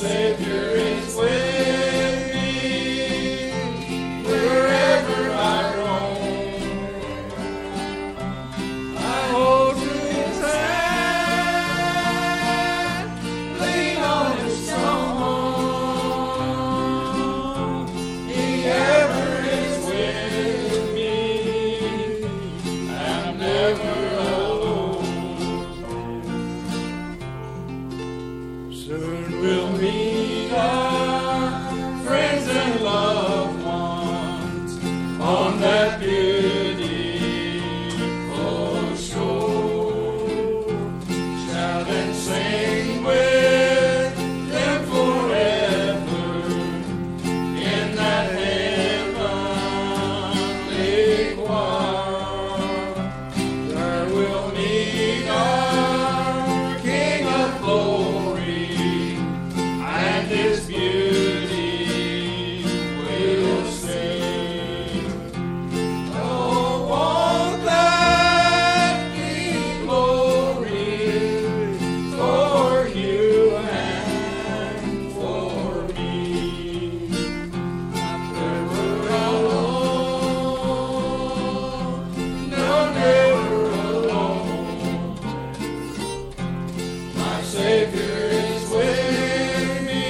Savior is with me wherever I roam. I hold to His hand, lean on His strong arm. He ever is with me, and I'm never alone. Soon we'll meet our friends and loved ones on that beautiful shore. Shout and sing with them forever in that heavenly choir. There we'll meet our King of glory, and His beauty will sing. Oh, won't that be glory for you and for me? I'm never alone, no, never alone. My Savior is with me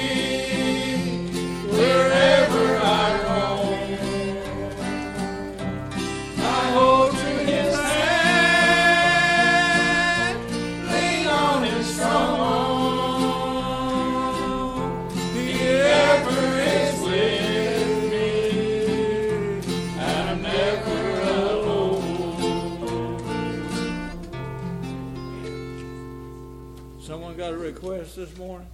wherever I roam. I hold to His hand, lean on His strong arm. He ever is with me, and I'm never alone. Someone got a request this morning?